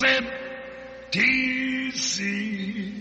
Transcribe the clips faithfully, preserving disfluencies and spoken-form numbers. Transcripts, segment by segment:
D C.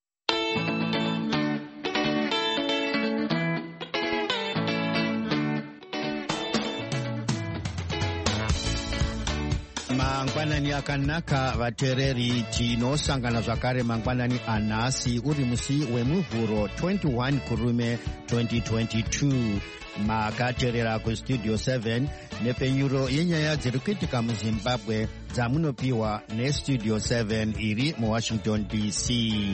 Mangwanani akanaka vatereri, tinosangana zvakare mangwanani anhasi uri musi wemuvhuro twenty-one kurume twenty twenty-two. Makaterera kustudio seven nepenyuro yenyaya dziri kuitika muzimbabwe dzamunopiwa nestudio seven iri muwashington D C.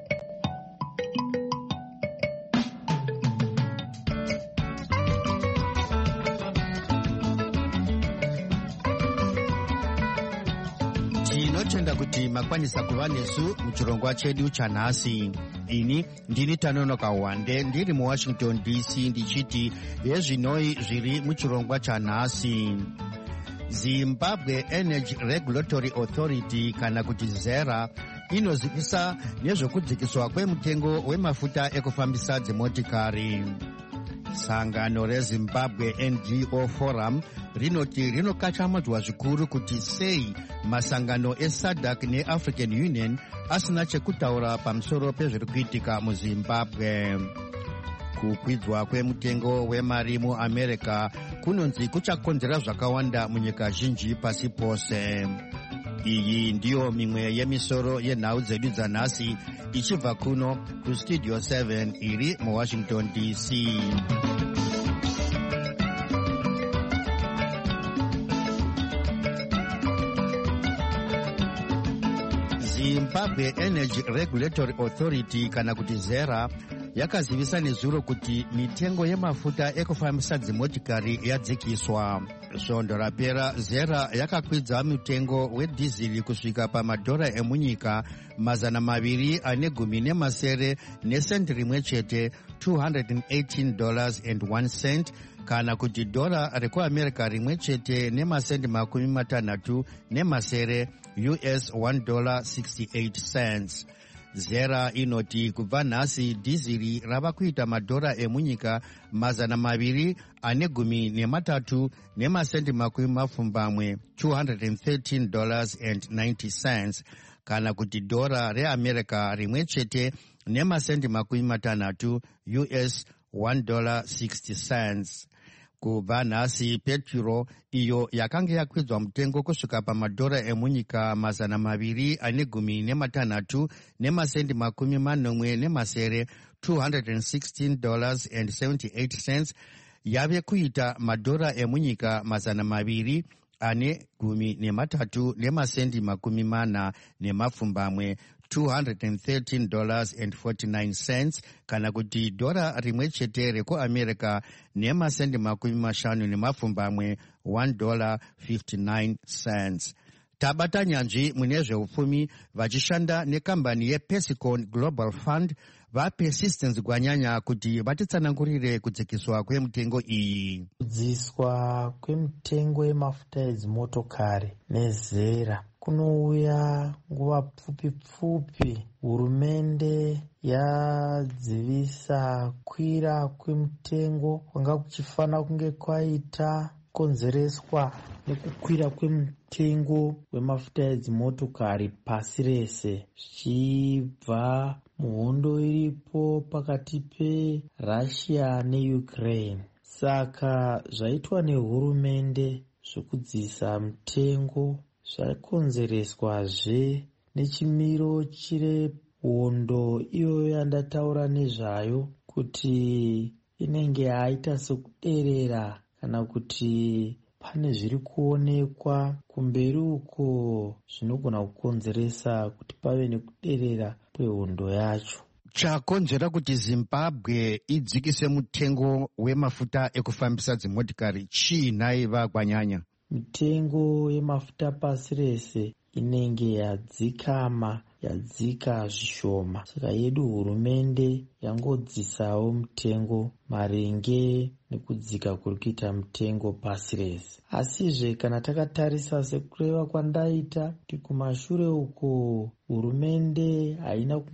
Tinotenda kuti makwanisa kuva nesu muchirongwa chedu chanhasi. Ini ndini Tanonoka Wande ndiri muwashington D C ndichiti yezvinoi zviri muchirongwa chanhasi. Zimbabwe Energy Regulatory Authority kana kuti zera inozivisa nezvekudzikiswa kwemutengo wemafuta ekufambisa dzimotikari. Sangano reZimbabwe N G O Forum rinoti rinokachamadzwa zvikuru kuti sei masangano eSADC neAfrican Union asina chekutaura pamusoro pezviri kuitika muZimbabwe. Kukwidzwa kwemutengo wemari muAmerica kunonzi kuchakonzera zvakawanda munyika zhinji pasi pose. Iyi ndiyo mimwe yemisoro yenhau dzedu dzanhasi ichibva kuno kustudio seven iri muwashington D C. Zimbabwe Energy Regulatory Authority kana kuti zera yakazivisa nezuro kuti mitengo yemafuta ekufambisa dzimotikari yadzikiswa. Svondo rapera zera yakakwidza mutengo wedhizili kusvika pamadhora emunyika mazana maviri ane gumi nemasere nesendi rimwe chete two hundred eighteen dollars and one cent kana kuti dhora rekuamerica rimwe chete nemasendi makumi matanhatu nemasere U S one dollar sixty-eight cents. Zera inoti kubva nhasi dhiziri rava kuita madhora emunyika mazana maviri ane gumi nematatu nemasendi makumi mapfumbamwe two hundred thirteen dollars and ninety cents kana kuti dhora reamerica rimwe chete nemasendi makumi matanhatu U S one dollar sixty cents. Kubva nhasi petro iyo yakanga yakwidzwa mutengo kusvika pamadhora emunyika mazana maviri ane gumi nematanhatu nemasendi makumi manomwe nemasere two hundred sixteen dollars and seventy-eight cents yave kuita madhora emunyika mazana maviri ane gumi nematatu nemasendi makumi mana nemapfumbamwe two hundred thirteen dollars and forty-nine cents kana kuti dhora rimwe chete rekuamerica nemasendi makumi mashanu nemapfumbamwe one dollar fifty-nine cents. Tabata nyanzvi mune zveupfumi vachishanda nekambani yePesicon Global Fund vaPersistence Gwanyanya kuti vatitsanangurire kudzikiswa kwemutengo iyi. Kudziswa kwemutengo yemafuta edzimotokari nezera kunouya nguva pfupi pfupi. Hurumende yadzivisa kwira kwemutengo kwanga kuchifana kunge kwaita konzereswa nekukwira kwemutengo wemafuta edzimotokari pasi rese, zvichibva muhondo iripo pakati peRussia neUkraine. Saka zvaitwa nehurumende zvekudzisa mutengo zvakonzereswazve nechimiro chire hondo iyoyo yandataura nezvayo kuti inenge yaita sekuderera kana kuti pane zviri kuonekwa kumberi uko zvinogona kukonzeresa kuti pave nekuderera kwehondo yacho. Chakonzera kuti Zimbabwe idzikise mutengo wemafuta ekufambisa dzimotikari chiinai vaGwanyanya? Mitengo yemafuta pasi rese inenge yadzikama yadzika zvishoma. Saka yedu hurumende yangodzisawo mutengo maringe nekudzika kuri kuita mutengo pasi rese. Asizve kana takatarisa sekureva kwandaita kuti kumashure uko hurumende haina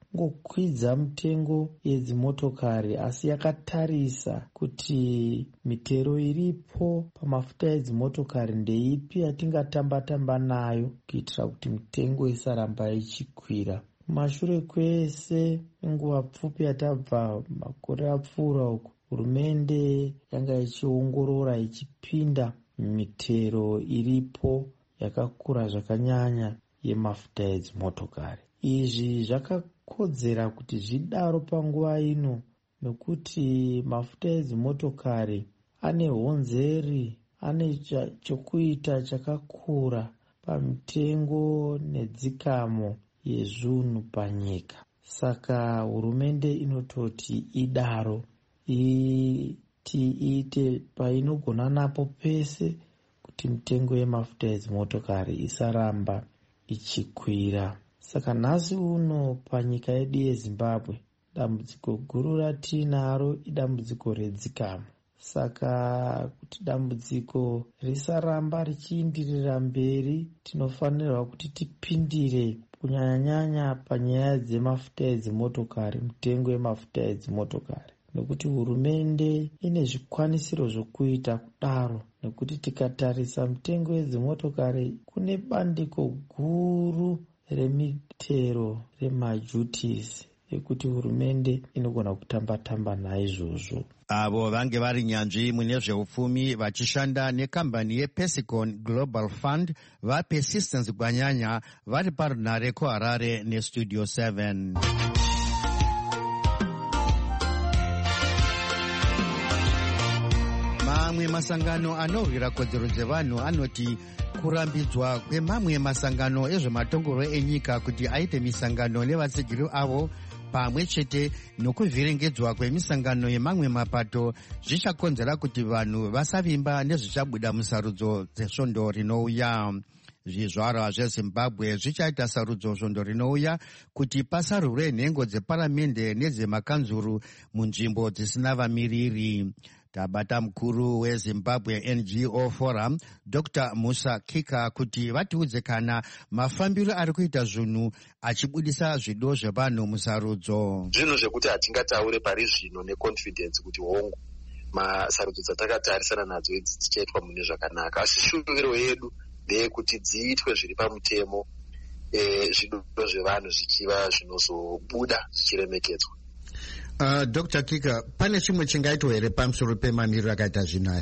yakangokwidza mitengo yedzimotokari, asi yakatarisa kuti mitero iripo pamafuta edzimotokari ndeipi yatingatamba-tamba nayo kuitira kuti mitengo isaramba ichikwira. Kumashure kwese nguva pfupi yatabva makore apfuura uku, hurumende yanga ichiongorora ichipinda mitero iripo yakakura zvakanyanya yemafuta edzimotokari. Izvi zvakakodzera kuti zvidaro panguva ino nekuti mafuta edzimotokari ane honzeri, ane chokuita chakakura pamitengo nedzikamo yezvinhu panyika. Saka hurumende inototi idaro iti ite painogona napo pese kuti mitengo yemafuta edzimotokari isaramba ichikwira. Saka nhasi uno panyika yedu yeZimbabwe, dambudziko guru ratinaro idambudziko redzikamo. Saka kuti dambudziko risaramba richiindirira mberi, tinofanirwa kuti tipindire kunyanya-nyanya panyaya dzemafuta edzimotokari, mitengo yemafuta edzimotokari, nekuti hurumende ine zvikwanisiro zvokuita kudaro. Nekuti tikatarisa mitengo yedzimotokari, kune bandiko guru remitero remajutis ekuti hurumende inogona kutamba-tamba naizvozvo. Avo vange vari nyanzvi mune zveupfumi vachishanda nekambani yePesicon Global Fund vaPersistence Gwanyanya vari parunare kuHarare neStudio seven. Mamwe masangano anorwira kodzero dzevanhu anoti kurambidzwa kwemamwe masangano ezvematongoro enyika kuti aite misangano nevatsigiri avo pamwe chete nokuvhirengedzwa kwemisangano yemamwe mapato zvichakonzera kuti vanhu vasavimba nezvichabuda musarudzo dzesvondo rinouya. Zvizvarwa zveZimbabwe zvichaita sarudzo svondo rinouya kuti pasarurwe nhengo dzeparamende nedzemakanzuru munzvimbo dzisina vamiriri. Tabata mukuru weZimbabwe N G O Forum Doctor Musa Kika kuti vatiudze kana mafambiro ari kuita zvinhu achibudisa zvido zvevanhu musarudzo. Zvinhu zvekuti hatingataure pari zvino neconfidence kuti hongu masarudzo dzatakatarisana nadzo idzi dzichaitwa mune zvakanaka, asi shuviro yedu ndeyekuti dziitwe zviri pamutemo, e, zvido zvevanhu zvichiva zvinozobuda zvichiremekedzwa. Uh, Doctor Kika, pane chimwe chingaitwa here pamusoro pemamiriro akaita zvinaya?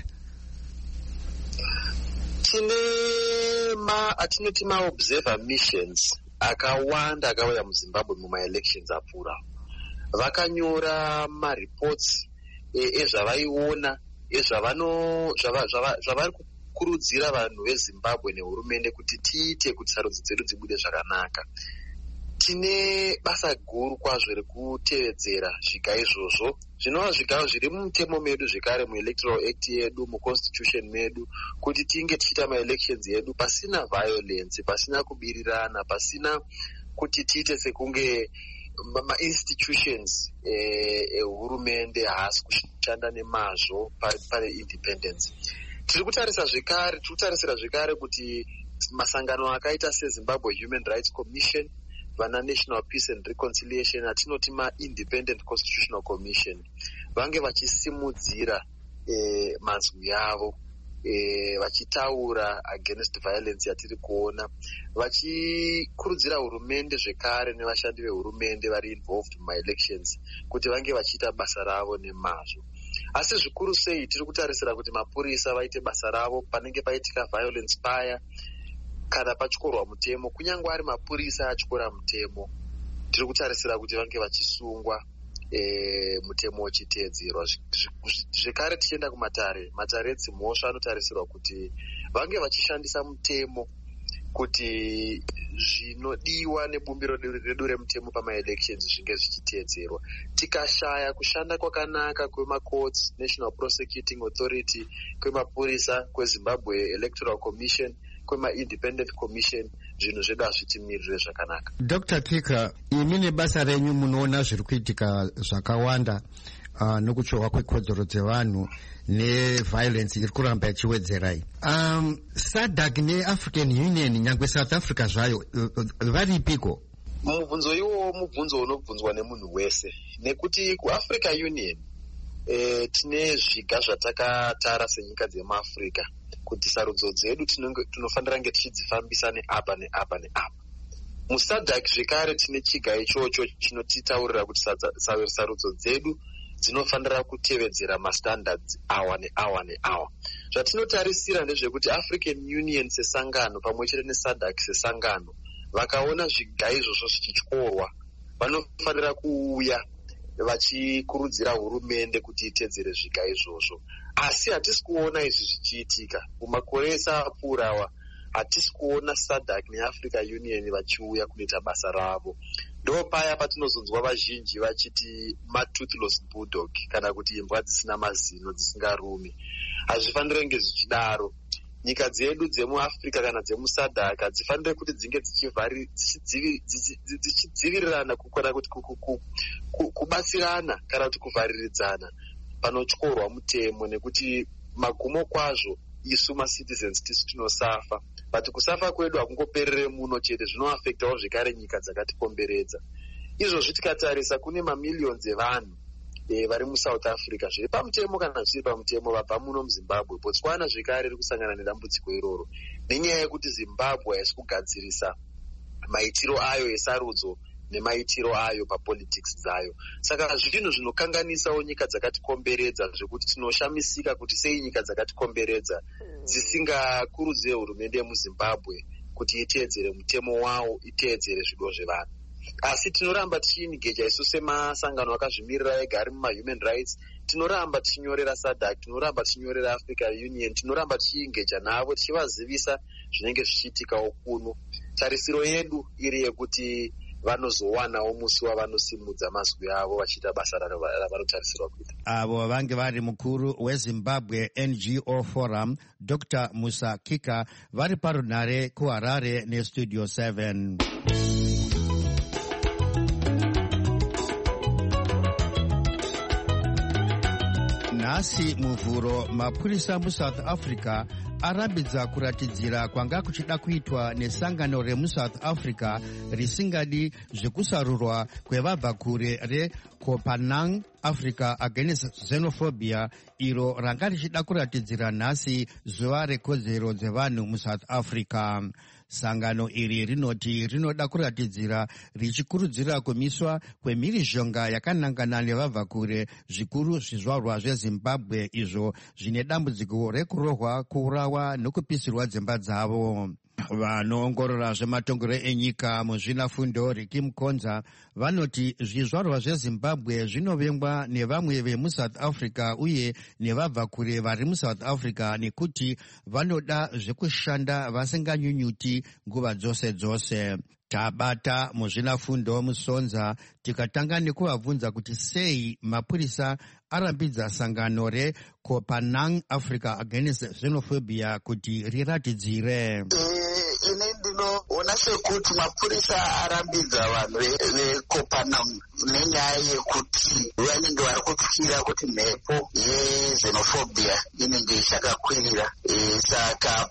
Tine ma atinoti maobserver missions akawanda akauya muZimbabwe mumaelections apfuura. Vakanyora mareports ezvavaiona ezvavano zvavari kukurudzira vanhu veZimbabwe nehurumende kuti tiite kuti sarudzo dzedu dzibude zvakanaka. Tine basa guru kwazvo rekutevedzera zviga izvozvo zvinova zvigawo zviri mumutemo medu, zvekare muelectoral act yedu, muconstitution medu, kuti tinge tichiita maelections edu pasina violence, pasina kubirirana, pasina kuti tiite sekunge ma-institutions ehurumende e, haasi kushanda nemazvo pane independence. Tiri kutarisa zvekare, tiri kutarisira zvekare kuti masangano akaita seZimbabwe Human Rights Commission, vana National Peace and Reconciliation, atinoti ma-Independent Constitutional Commission, vange vachisimudzira eh, mazwi avo, eh, vachitaura against violence yatiri kuona, vachikurudzira hurumende zvekare nevashandi vehurumende vari involved mumaelections kuti vange vachiita basa ravo nemazvo. Asi zvikuru sei tiri kutarisira kuti mapurisa vaite basa ravo panenge paitika violence paya, kana pachikorwa mutemo, kunyange ari mapurisa achikora mutemo, tiri kutarisira kuti vange vachisungwa e, mutemo uchiteedzerwa. Zvekare tichienda kumatare, matare edzimhosva anotarisirwa kuti vange vachishandisa mutemo kuti zvinodiwa nebumbiro redu remutemo pamaelections zvinge zvichiteedzerwa. Tikashaya kushanda kwakanaka kwemacourts, National Prosecuting Authority, kwemapurisa, kweZimbabwe Electoral Commission, kwema-Independent Commission, zvinhu zvedu hazvitimirire zvakanaka. Doctor Kika, imi nebasa renyu munoona zviri kuitika zvakawanda uh, nokutsvohwa kwekodzero dzevanhu neviolence iri kuramba ichiwedzerai. Um, SADC neAfrican Union, nyangwe South Africa zvayo, uh, varipiko? mubvunzo iwo mubvunzo unobvunzwa nemunhu wese, nekuti kuAfrica Union eh, tine zviga zvatakatara senyika dzemuAfrica kuti sarudzo dzedu tinofanira nge tichidzifambisa neapa neapa neapa. MuSADC zvekare tine chiga ichocho chinotitaurira kuti sarudzo dzedu dzinofanira kutevedzera mastandards awa neawa neawa. Zvatinotarisira ndezvekuti African Union sesangano pamwe chete neSADC sesangano vakaona zviga izvozvo zvichityorwa vanofanira kuuya vachikurudzira hurumende kuti itedzere zviga izvozvo. Asi hatisi kuona izvi zvichiitika mumakore ese apfuurawa. Hatisi kuona SADC neAfrica Union vachiuya kunoita basa ravo. Ndo paya patinozonzwa vazhinji vachiti ma-toothless bulldog kana kuti imbwa dzisina mazino dzisingarumi. Hazvifanire kunge zvichidaro. Nyika dzedu dzemuAfrica kana dzemuSADC hadzifanire kuti dzinge dzichidzivirirana kana kuti kubatsirana kana kuti kuvhariridzana panotyorwa mutemo, nekuti magumo kwazvo isu ma-citizens tisu tinosafa. But kusafa kwedu hakungoperere muno chete, zvinoafektawo zvekare nyika dzakatikomberedza. Izvozvi tikatarisa kune mamiliyoni evanhu e, vari muSouth Africa zviri pamutemo kana zvisiri pamutemo vabva muno muZimbabwe. Botswana zvekare riri kusangana nedambudziko iroro nenyaya yekuti Zimbabwe haisi kugadzirisa maitiro ayo esarudzo nemaitiro ayo papolitics dzayo. Saka zvinhu zvinokanganisawo nyika dzakatikomberedza zvekuti tinoshamisika kuti sei nyika dzakatikomberedza dzisingakurudzire hurumende yemuZimbabwe kuti iteedzere mutemo wawo, iteedzere zvido zvevanhu. Asi tinoramba tichiingeja isu semasangano akazvimirira ega ari muma-human rights, tinoramba tichinyorera SADC, tinoramba tichinyorera Africa Union, tinoramba tichiingeja navo tichivazivisa zvinenge zvichiitikawo kuno. Tarisiro yedu iri yekuti vanozowanawo musi wavanosimudza mazwi avo vachiita basa ravanotarisirwa kuita. Avo vange vari mukuru weZimbabwe N G O Forum Doctor Musa Kika vari parunare kuHarare neStudio seven. Nhasi muvhuro mapurisa muSouth Africa arambidza kuratidzira kwanga kuchida kuitwa nesangano remuSouth Africa risingadi zvekusarurwa kwevabvakure reCopenhagen Africa Against Xenophobia, iro ranga richida kuratidzira nhasi zuva rekodzero dzevanhu muSouth Africa. Sangano iri rinoti rinoda kuratidzira richikurudzira kumiswa kwemhirizhonga yakanangana nevabvakure, zvikuru zvizvarwa zveZimbabwe izvo zvine dambudziko rekurohwa, kuurawa nokupisirwa dzimba dzavo. Vanoongorora zvematongero enyika muzvinafundo Ricky Mkonza vanoti zvizvarwa zveZimbabwe zvinovengwa nevamwe vemuSouth Africa uye nevabvakure vari muSouth Africa nekuti vanoda zvekushanda vasinganyunyuti nguva dzose dzose. Tabata muzvinafundo Musonza tikatanga nekuvabvunza kuti sei mapurisa arambidza sangano reCopenhagen Africa Against Xenophobia kuti riratidzire. Ine ndinoona sekuti mapurisa arambidza vanhu veCopenhagen nenyaya yekuti vanenge vari kutyira kuti mhepo yexenophobia inenge ichakakwirira. Saka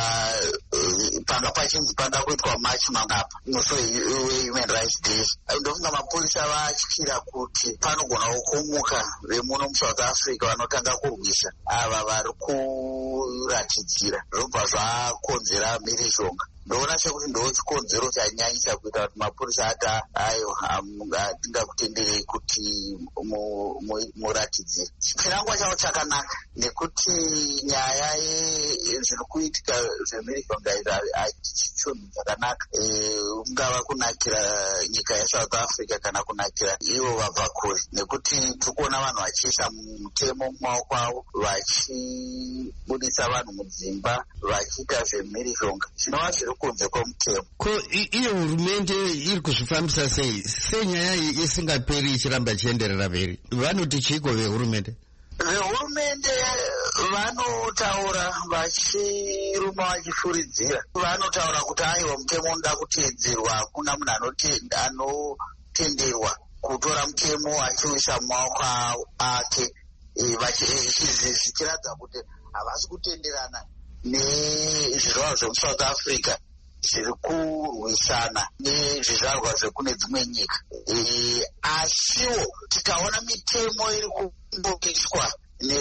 panga pachinzi panga kuitwa machi mangapa musi weHuman Rights Day, ndofunga mapurisa vatyira kuti panogona kumuka vemuno muSouth Africa vanotanga kurwisa ava vari kuratidzira, zvobva zvakonzera mhirizhonga. Ndoona sekuti ndo chikonzero chanyanyisa kuita kuti mapurisa ati ayo hatingakutenderei kuti muratidzire. Chirangwa chavo chakanaka nekuti nyaya zviri kuitika zvemhirizhonga izvi hachichunhu chakanaka, ungava kunakira nyika yeSouth Africa kana kunakira ivo vabvakure, nekuti tirikuona vanhu vachiisa mutemo mumaoko avo, vachibudisa vanhu mudzimba, vachiita zvemhirizhonga zvinova zviri kunze kwemutemo. Ko iyo hurumende iri kuzvifambisa sei? Sei nyaya iyi isingaperi ichiramba ichienderera mberi? Vanoti chiko vehurumende? Vehurumende vanotaura vachiruma vachifuridzira, vanotaura kuti aiwa mutemo unoda kuteedzerwa, hakuna munhu anotenderwa kutora mutemo achiuisa mumaoko ake, zvichiratidza kuti havasi kutenderana nezvirwaro zvemuSouth Africa zviri kurwisana nezvizvarwa zvekune dzimwe nyika. E, asiwo tikaona mitemo iri kungoiswa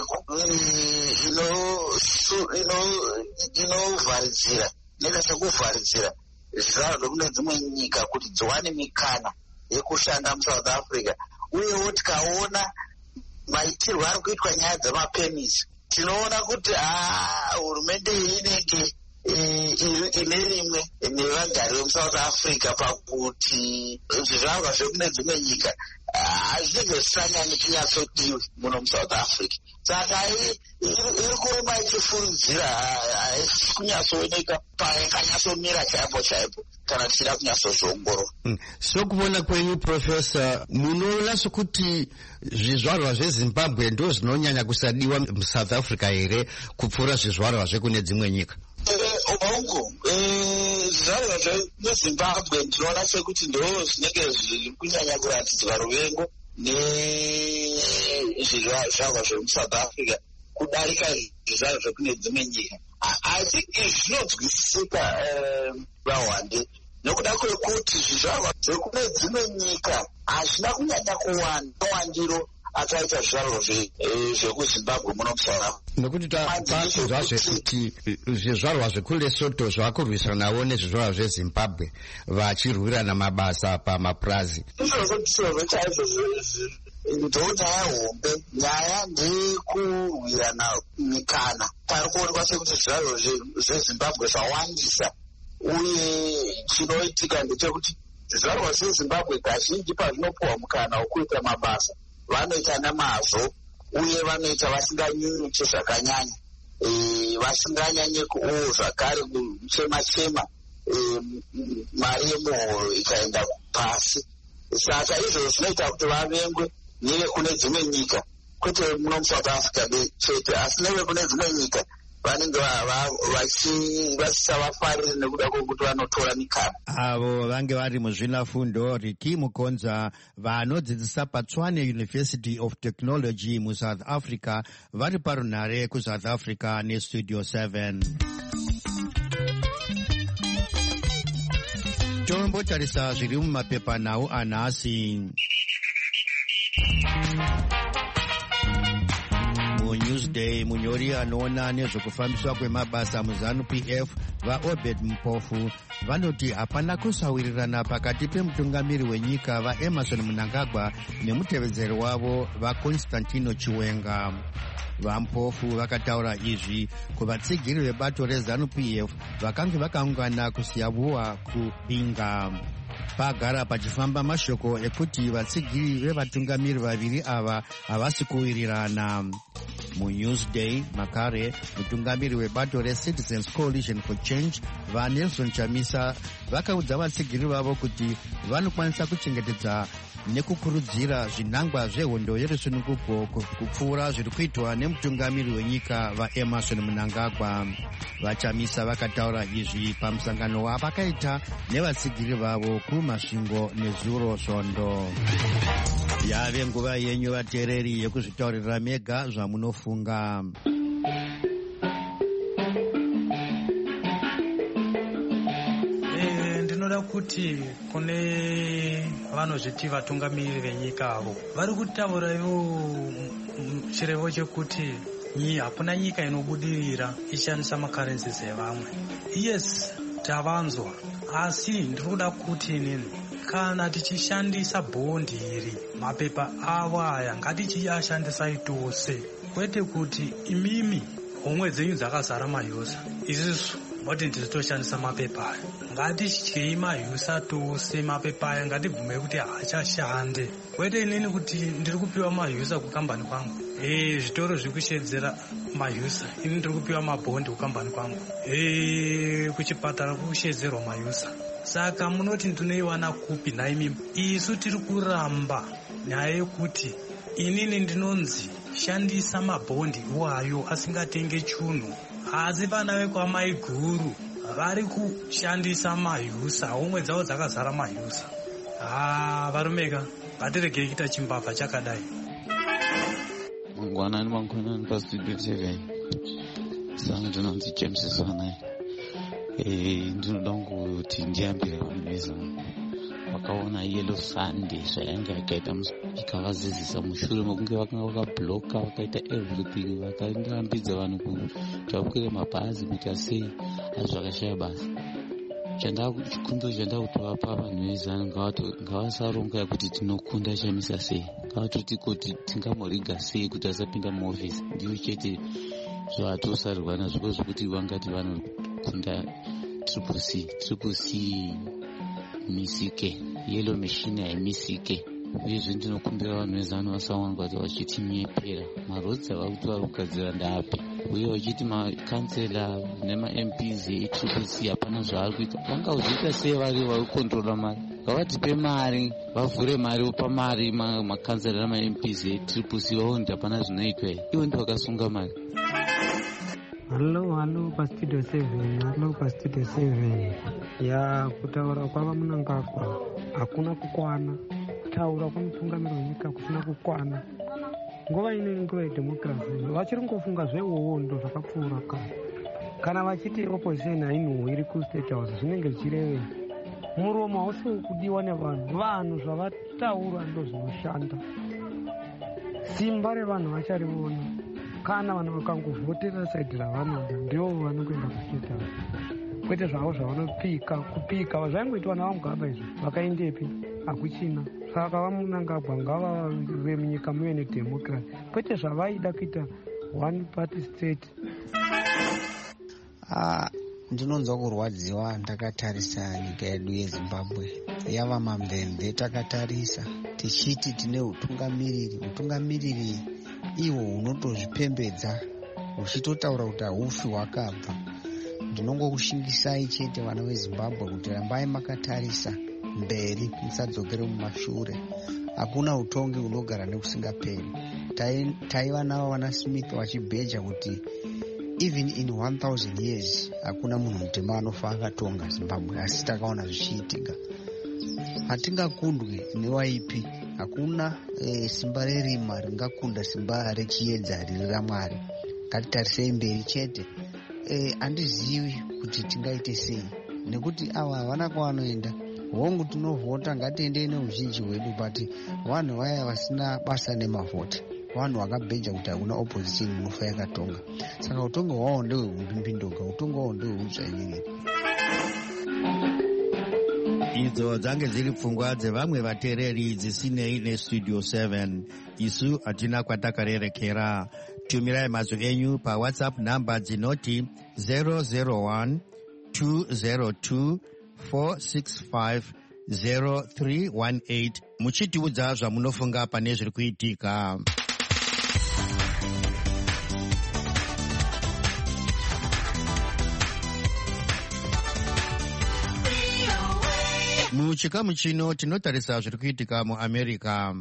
inovharidzira neka sekuvharidzira zvizvarwa zvekune dzimwe nyika kuti dziwane mikana yekushanda muSouth Africa, uyewo tikaona maitirwo ari kuitwa nyaya dzemapemisi, tinoona kuti hurumende iyi inenge ine rimwe nevagari vemuSouth Africa pakuti zvizvarwa zvekune dzimwe nyika zvinenge zvisanyanye kunyatsodiwe muno muSouth Africa. Saka iri kuruma ichifurudzira haisi kunyatsooneka payakanyatsomira chaipo chaipo kana tichida kunyatsozviongorora. Sokuvona kwenyu Profesa, munoona sokuti zvizvarwa zveZimbabwe ndo zvinonyanya kusadiwa muSouth Africa here kupfuura zvizvarwa zvekune dzimwe nyika? Hongu, zvizvarwa zveZimbabwe ndinoona sekuti ndo zvinenge zviri kunyanya kuratidzwa ruvengo nezvizvarwa zvemuSouth Africa kudarika zvizvarwa zvekune dzimwe nyika. I think zvinonzwisisika vahwande nokuda kwekuti zvizvarwa zvekune dzimwe nyika hazvina kunyanya kuwandiro akaita zvizvarwa zvekuZimbabwe muno muSouth Africa. Nokuti tapanzwazve kuti zvizvarwa zvekuLesotho zvakurwisanawo nezvizvarwa zveZimbabwe vachirwirana mabasa pamapurazi. Izvozvo ndizvo chaizvo ndonyaya hombe. Nyaya ndekurwirana mikana. Pari kuonekwa sekuti zvizvarwa zveZimbabwe zvawandisa, uye chinoitika ndechekuti zvizvarwa zveZimbabwe kazhinji pazvinopuwa mukana wekuita mabasa vanoita nemazvo, uye vanoita vasinganyunyuche zvakanyanya, vasinganyanye kuo zvakare kuchema-chema, mari yemuhoro ikaenda pasi. Saka izvo zvinoita kuti vavengwe nevekune dzimwe nyika, kwete muno muSouth Africa chete, asi nevekune dzimwe nyika vanenge vasisavafariri nekuda kwokuti vanotora mikana. Avo vange vari muzvinafundo Riki Mukonza vanodzidzisa paTshwane University of Technology muSouth Africa vari parunhare kuSouth Africa neStudio seven. Tombotarisa zviri mumapepa nhau anhasi. Newsday, munyori anoona nezvekufambiswa kwemabasa muZANU P F vaObed Mpofu vanoti hapana kusawirirana pakati pemutungamiri wenyika vaEmmerson Mnangagwa nemutevedzeri wavo vaConstantino Chiwenga. VaMpofu vakataura izvi kuvatsigiri vebato reZANU P F vakange vakaungana kuSiyavuwa kuBinga. Pagara pachifamba mashoko ekuti vatsigiri vevatungamiri vaviri ava havasi kuwirirana. MuNewsday, Makare, mutungamiri webato reCitizens Coalition for Change vaNelson Chamisa vakaudza vatsigiri vavo kuti vanokwanisa kuchengetedza nekukurudzira zvinangwa zvehondo yerusununguko kupfuura zviri kuitwa nemutungamiri wenyika vaEmmerson Mnangagwa. VaChamisa vakataura izvi pamusangano wavakaita nevatsigiri vavo kumasvingo nezuro svondo. Yave nguva yenyu vateereri yekuzvitaurira mega zvamunofunga. Kuti kune vanozviti vatungamiri venyika avo vari kutaura ivo chirevo chekuti hapana nyika inobudirira ishandisa makarenzi evamwe. Yes, tavanzwa, asi ndiri kuda kuti inini kana tichishandisa bhondi iri mapepa avo aya ngatichiashandisai tose, kwete kuti imimi homwe dzenyu dzakazara mayosa isusu moti ndizitoshandisa mapepa aya. Ngatityei mayosa tose mapepa aya, ngatibvume kuti haachashande, kwete inini kuti ndiri kupiwa mayosa kukambani kwangu. Eh, zvitoro zviri kushedzera mayosa, ini ndiri kupiwa mabhondi kukambani kwangu. Eh, kuchipatara kushedzerwa mayosa. Saka munoti ndinoiwana kupi naimimi? Isu tiri kuramba nyaya yekuti inini ndinonzi shandisa mabhondi iwayo asingatenge chunhu, asi vana vekwamai guru vari kushandisa mahyusa, homwe dzavo dzakazara mahyusa. Ah, varumeka, ngatiregei kuita chimbavha chakadai. Mangwanani mangwanani pastudio seven. Sangu ndinonzi James Zwanai. Eh, ndinoda kuti ndiyambire vanhu vezano vakaona Yellow Sunday zvayanga yakaita ikavazizisa mushure mekunge vakanga vakabloka vakaita everything vakarambidza vanhu kuti vakwire mabhazi kuita sei asi zvakashaya basa. Chikumbiro chandaa kutovapa vanhu vezano ngavasaronga kuti tinokunda shamisa sei, ngavatoti kuti tingamoriga sei kuti asapinda muofisi. Ndiyo chete zvavatosarirwa nazvo zvokuti vangati vanokunda triple C triple C misike yellow machine haimisike. Uyezve ndinokumbira vanhu vezano vasawanikwa kuti vachitinyepera marodzi ava kuti vari kugadzira ndaapi, uye vachiti makansela nema-M Ps e-triple C hapana zvavari kuita. Vangazviita sei vari vari kukontrola mari? Ngavatipe mari, vavhure mari pamari makansela nema-M Ps e-triple C vaone kuti hapana zvinoitwa here. Ivo ndi vakasunga mari. Hello, hello, pastudio seven, hello, pastudio seven. Ya, kutaura kwava Mnangagwa hakuna kukwana. Kutaura kwemutungamiri wenyika kusina kukwana. Nguva ino nguva yedhemokirasi, vachiri ngofunga zvewowo ndo zvakapfuura kare. Kana vachiti opposition hainhuhwi iri kustate house zvinenge zvichirevei. Muromo hausi kudiwa nevanhu, vanhu zvavataura ndo zvinoshanda. Simba revanhu vachariona. Kana vanhu vakangovhotera saidi ravanoda ndivo vanokuenda kustate house. Kwete zvavo zvavanopika kupika zvaingoitwa navaMugabe izvo vakaendepi hakuchina. Saka vaMnangagwa ngavave munyika muve nedhemokirasi, kwete zvavaida kuita one party state. Ah, ndinonzwa kurwadziwa ndakatarisa nyika yedu yeZimbabwe yava mamvemve. Takatarisa tichiti tine utungamiriri utungamiriri iwo unotozvipembedza uchitotaura kuti haufi hwakabva. Ndinongokushingisai chete vana veZimbabwe kuti rambai makatarisa mberi, musadzokere mumashure. Hakuna utongi unogara nekusingaperi. Taiva navo vana Smith vachibheja kuti even in one thousand years hakuna munhu mutema anofa akatonga Zimbabwe, asi takaona zvichiitika. Hatingakundwi newaipi. Hakuna e, simba rerima ringakunda simba rechiedza riri raMwari. Ngatitarisei mberi chete. E, handizivi kuti tingaite sei, nekuti ava havana kwavanoenda. Hongu tinovhota, ngatiendei neuzhinji hwedu, but vanhu vaya vasina basa nemavhota, vanhu vakabheja kuti hakuna opposition inofa yakatonga. Saka utongo hwavo ndehweumbindonga, utongo hwavo ndehweudzvanyiriri. Idzo dzange dziri pfungwa dzevamwe vateereri dzisinei nestudio seven. Isu hatina kwatakarerekera. Tumirai mazwi enyu paWhatsApp namba dzinoti zero zero one two zero two four six five zero three one eight muchitiudza zvamunofunga pane zviri kuitika. Muchikamu chino tinotarisa zviri kuitika muAmerica.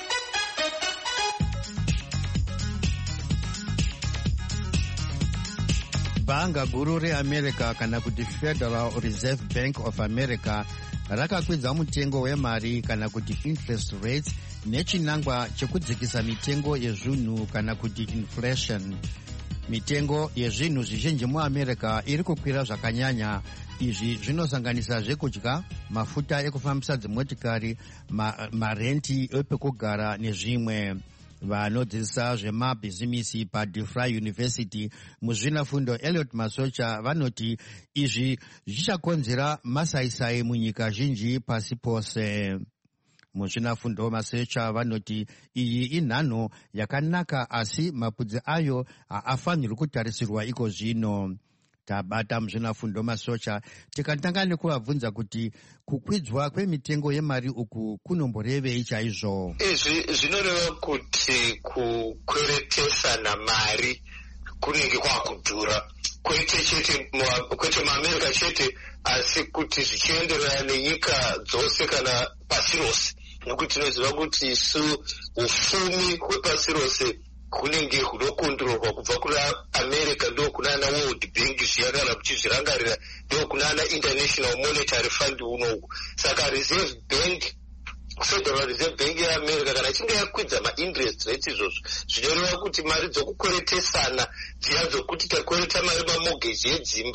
Bhanga guru reAmerica kana kuti Federal Reserve Bank of America rakakwidza mutengo wemari kana kuti interest rates nechinangwa chekudzikisa mitengo yezvinhu kana kuti inflation. Mitengo yezvinhu zvizhinji muAmerica iri kukwira zvakanyanya. Izvi zvinosanganisa zvekudya, mafuta ekufambisa dzimotikari, marenti epekugara nezvimwe. Vanodzidzisa zvemabhizimisi paDeFry University muzvinafundo Elliot Masocha vanoti izvi zvichakonzera masaisai munyika zhinji pasi pose. Muzvinafundo Masocha vanoti iyi inhanho yakanaka, asi mapudzi ayo haafanirwi kutarisirwa iko zvino. Tabata muzvinafundo Masocha tikatanga nekuvabvunza kuti kukwidzwa kwemitengo yemari uku kunomborevei chaizvo. Izvi zvinoreva kuti kukweretesana mari kunenge kwakudhura, kwete chete kwete muAmerica chete, asi kuti zvichienderana nenyika dzose kana pasi rose, nekuti tinoziva kuti isu ufumi hwepasi rose kunenge kunokontrolwa kubva kuna America, ndo kunana World Bank zviya kana kuchizvirangarira, ndo kunana International Monetary Fund unoku. Saka Reserve Bank, Federal Reserve Bank yeAmerica kana chinge yakwidza ma-interest rates izvozvo, zvinoreva kuti mari dzokukweretesana dziya dzokuti takwereta mari mamortgage edzimba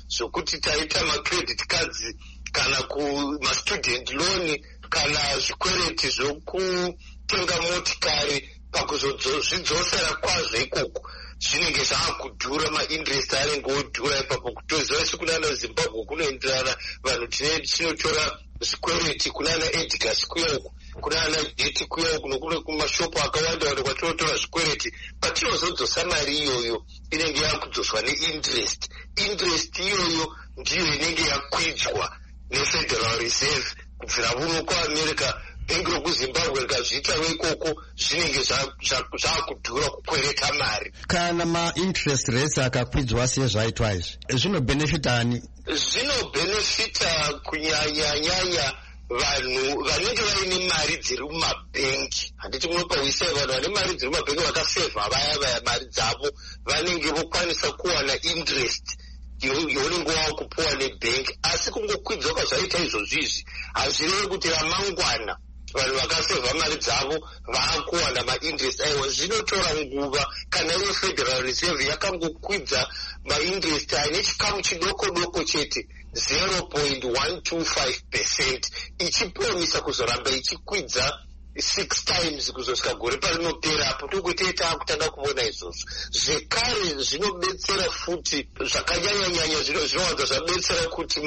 zvokuti taita macredit cards kana kumastudent loan kana zvikwereti zvokutenga motikari pakuzozvidzosera kwazvo ikoko zvinenge zvaakudhura, mainterest anenge odhura ipapo. kutoziva isi kunana Zimbabwe kunoenderana vanhu tinotora zvikwereti kunana Edgar kuya uku kunana Jeti kuya uku nokune kumashopu akawanda wanda kwatinotora zvikwereti. Patinozodzosa mari iyoyo inenge yakudzoswa neinterest. Interest iyoyo ndiyo inenge yakwidzwa neFederal Reserve kubvira vuno kuAmerica. Bengi rokuZimbabwe rikazviitawo ikoko zvinenge zvakudhura kukwereta mari. Kana ma-interest rates akakwidzwa sezvaitwa izvi zvinobhenefita ani? Zvinobhenefita kunyanya-nyanya vanhu vanenge vaine mari dziri mumabhengi. Handiti munopawisai vanhu vane mari dziri mumabhengi vakasevha vaya vaya mari dzavo vanenge vokwanisa kuwana interest younenge wakupuwa nebhengi. Asi kungokwidzwa kwazvaita izvozvo izvi hazvirevi kuti ramangwana vanhu vakasevha mari dzavo vaakuwana mainterest aiwa. Zvinotora nguva. Kana iyo Federal Reserve yakangokwidza mainterest ane chikamu chidoko doko chete zero point one two five percent ichipromisa kuzoramba ichikwidza six times kuzosvika gore parinopera apo tokuti taakutanga kuona izvozvo. Zvekare zvinobetsera futi zvakanyanya-nyanya zvinowanza zvabetsera kuti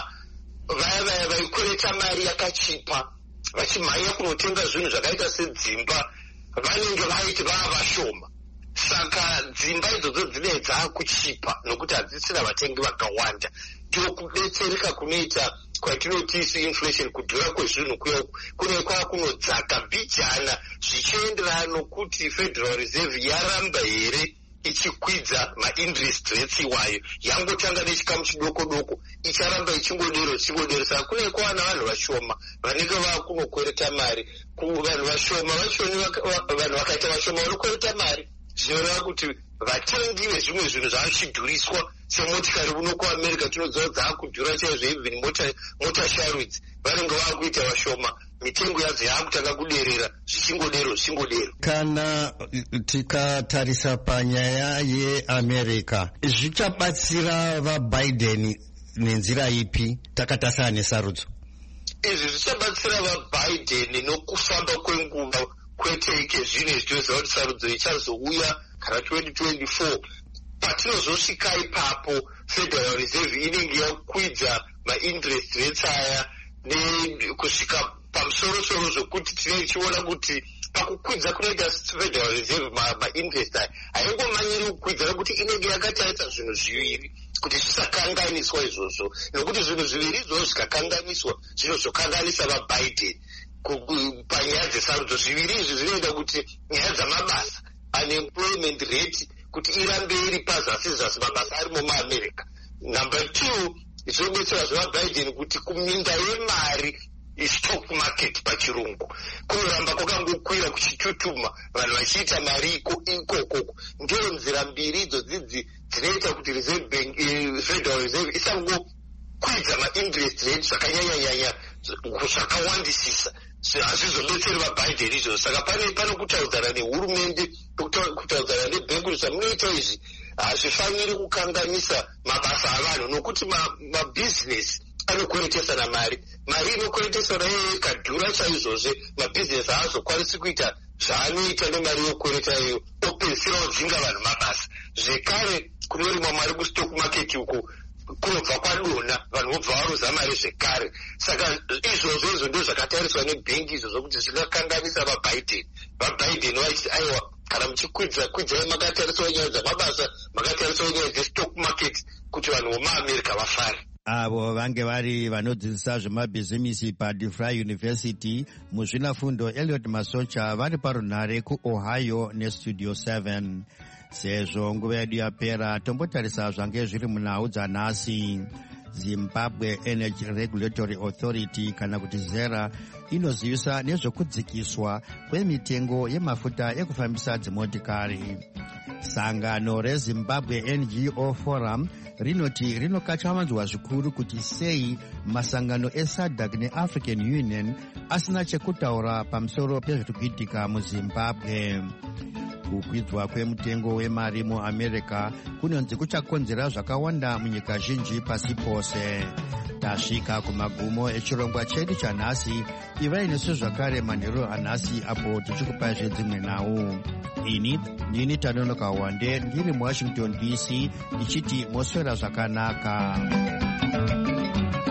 vaya vaya vaikwereta mari yakachipa vachimhanya kunotenga zvinhu zvakaita sedzimba vanenge vaiti vava vashoma. Saka dzimba idzodzo dzinenge dzaakuchipa nokuti hadzisina vatengi vakawanda. Ndokudetsereka kunoita kwatinoti isu inflation, kudhura kwezvinhu kuya kune kwakunodzaka bijana zvichienderana nokuti Federal Reserve yaramba here ichikwidza mainterest rates iwayo. Yangotanga nechikamu chidoko doko icharamba ichingodero ichingodero. Saka kune kwawana vanhu vashoma vanenge vakunokwereta mari. Vanhu vashoma vachoni vanhu vakaita vashoma vanokwereta mari zvinoreva kuti vatengi vezvimwe zvinhu zvachidhuriswa semotikari uno kuAmerica tinoziva dzaakudhura chaizvo. Even mota mota sharudzi vanenge vakuita vashoma, mitengo yadzo yaakutanga kuderera zvichingodero zvichingodero. Kana tikatarisa panyaya yeAmerica zvichabatsira vaBiden nenzira ipi takatasana nesarudzo? Izvi zvichabatsira vaBiden nokufamba kwenguva, kwete ike zvino izvitoziva kuti sarudzo ichazouya kana twenty twenty-four. Patinozosvika ipapo Federal Reserve inenge yakwidza mainterest rates aya nekusvika pamusoro-soro zvokuti tinenge tichiona kuti pakukwidza kunoita Federal Reserve mainterest aya haingomanyiri kukwidza nekuti inenge yakatarisa zvinhu zviviri kuti zvisakanganiswa izvozvo, nokuti zvinhu zviviri izvozvo zvikakanganiswa zvinozvokanganisa vaBiden. Panyaya dzesarudzo zviviri izvi zvinoita kuti nyaya dzamabasa, unemployment rate, kuti irambe iri pazasi zasi mabasa ari mumaamerica. Number two, zvinobetsera zvevaBiden kuti kuminda yemari stock market pachirungu kunoramba kwakangokwira kuchitutuma, vanhu vachiita mari ikokoko. Ndiyo nzira mbiri idzodzidzi dzinoita kuti Reserve Bank, Federal Reserve isangokwidza mainterest rate zvakanyanya-nyanya zvakawandisisa. Hazvizobetseri vaBiden izvozvo. Saka pane pano kutaudzana nehurumende, kutaudzana nebhengi kuti zvamunoita izvi hazvifaniri kukanganisa mabasa avanhu, nokuti mabhizinesi anokweretesana mari. Mari inokweretesana iyoyo ikadhura chaizvozve, mabhizinesi haazokwanisi kuita zvaanoita nemari yokwereta iyo, opedzisira odzinga vanhu mabasa. Zvekare kunorimwa mari kustock market uku kunobva kwadona, vanhu vobva varuza mari zvekare. Saka izvozvo izvo ndio zvakatariswa nebhengi izvo zvokuti zvingakanganisa vaBiden. VaBiden vachiti aiwa, kana muchikwidza kwidzai makatariswa nyaya dzamabasa, makatariswa nyaya dzestock market kuti vanhu vomaamerica vafare. Avo vange vari vanodzidzisa zvemabhizimisi paDeFry University muzvinafundo Elliot Masocha vari parunhare kuOhio neStudio seven. Sezvo nguva yedu yapera tombotarisa zvange zviri munhau dzanhasi. Zimbabwe Energy Regulatory Authority kana kuti ZERA inozivisa nezvekudzikiswa kwemitengo yemafuta ekufambisa dzimotikari. Sangano reZimbabwe N G O Forum rinoti rinokatyamanzwa zvikuru kuti sei masangano eSADC neAfrican Union asina chekutaura pamusoro pezviri kuitika muZimbabwe. Kukwidzwa kwemutengo wemari muamerica kunonzi kuchakonzera zvakawanda munyika zhinji pasi pose. Tasvika kumagumo echirongwa chedu chanhasi. Ivai nesu zvakare manheru anhasi apo tichikupai zvedzimwe nhau. Ini ndini Tanonoka Wande ndiri muWashington D C ndichiti moswera zvakanaka.